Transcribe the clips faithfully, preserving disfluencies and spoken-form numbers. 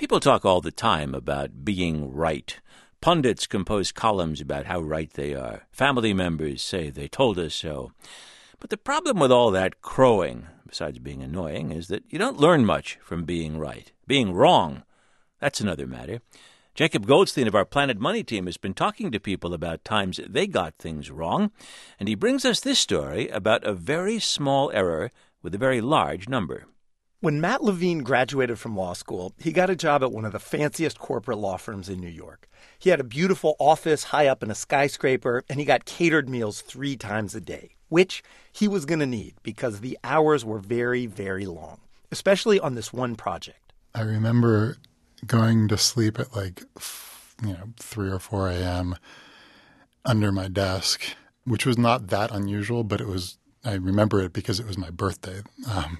People talk all the time about being right. Pundits compose columns about how right they are. Family members say they told us so. But the problem with all that crowing, besides being annoying, is that you don't learn much from being right. Being wrong, that's another matter. Jacob Goldstein of our Planet Money team has been talking to people about times they got things wrong, and he brings us this story about a very small error with a very large number. When Matt Levine graduated from law school, he got a job at one of the fanciest corporate law firms in New York. He had a beautiful office high up in a skyscraper, and he got catered meals three times a day, which he was going to need because the hours were very, very long, especially on this one project. I remember going to sleep at like, you know, three or four a.m. under my desk, which was not that unusual, but it was, I remember it because it was my birthday. Um,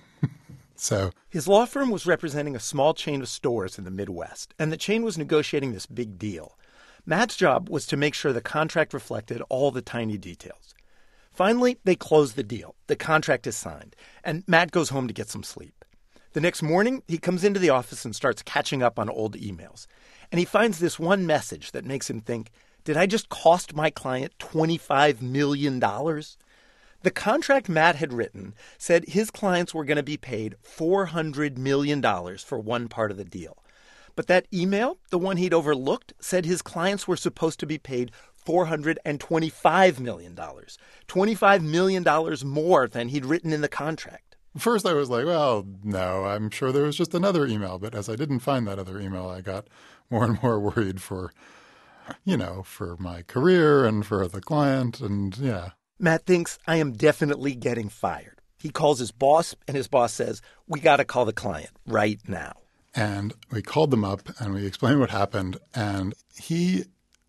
so his law firm was representing a small chain of stores in the Midwest, and the chain was negotiating this big deal. Matt's job was to make sure the contract reflected all the tiny details. Finally, they closed the deal. The contract is signed, and Matt goes home to get some sleep. The next morning, he comes into the office and starts catching up on old emails. And he finds this one message that makes him think, did I just cost my client twenty-five million dollars? The contract Matt had written said his clients were going to be paid four hundred million dollars for one part of the deal. But that email, the one he'd overlooked, said his clients were supposed to be paid four hundred twenty-five million dollars, twenty-five million dollars more than he'd written in the contract. First I was like, well, no, I'm sure there was just another email. But as I didn't find that other email, I got more and more worried for, you know, for my career and for the client. And yeah. Matt thinks, I am definitely getting fired. He calls his boss, and his boss says, we got to call the client right now. And we called them up, and we explained what happened. And he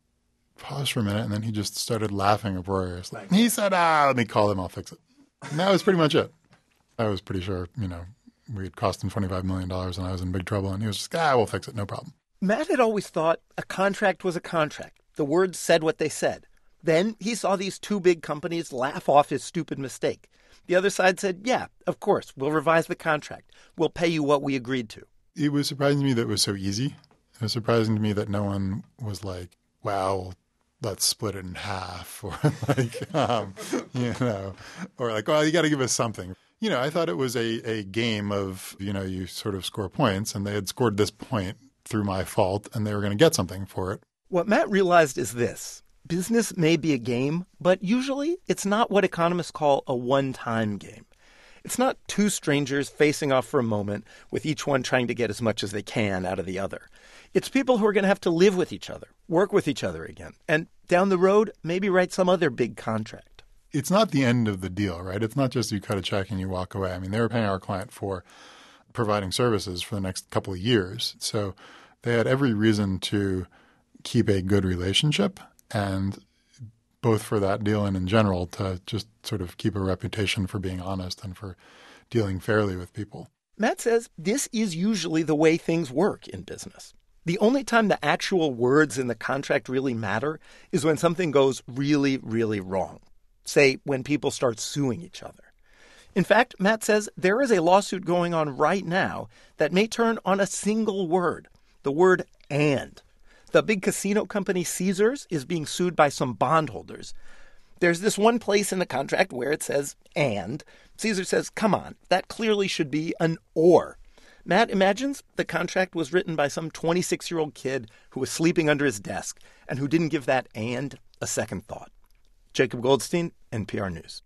paused for a minute, and then he just started laughing uproariously. He said, ah, let me call them. I'll fix it. And that was pretty much it. I was pretty sure, you know, we'd cost him twenty-five million dollars, and I was in big trouble. And he was just, ah, we'll fix it. No problem. Matt had always thought a contract was a contract. The words said what they said. Then he saw these two big companies laugh off his stupid mistake. The other side said, yeah, of course, we'll revise the contract. We'll pay you what we agreed to. It was surprising to me that it was so easy. It was surprising to me that no one was like, wow, let's split it in half, or like, um, you know, or like, well, you got to give us something. You know, I thought it was a, a game of, you know, you sort of score points, and they had scored this point through my fault, and they were going to get something for it. What Matt realized is this. Business may be a game, but usually it's not what economists call a one-time game. It's not two strangers facing off for a moment with each one trying to get as much as they can out of the other. It's people who are going to have to live with each other, work with each other again, and down the road, maybe write some other big contract. It's not the end of the deal, right? It's not just you cut a check and you walk away. I mean, they were paying our client for providing services for the next couple of years. So they had every reason to keep a good relationship, and both for that deal and in general to just sort of keep a reputation for being honest and for dealing fairly with people. Matt says this is usually the way things work in business. The only time the actual words in the contract really matter is when something goes really, really wrong. Say, when people start suing each other. In fact, Matt says there is a lawsuit going on right now that may turn on a single word, the word and. The big casino company Caesars is being sued by some bondholders. There's this one place in the contract where it says and. Caesar says, come on, that clearly should be an or. Matt imagines the contract was written by some twenty-six-year-old kid who was sleeping under his desk and who didn't give that and a second thought. Jacob Goldstein, N P R News.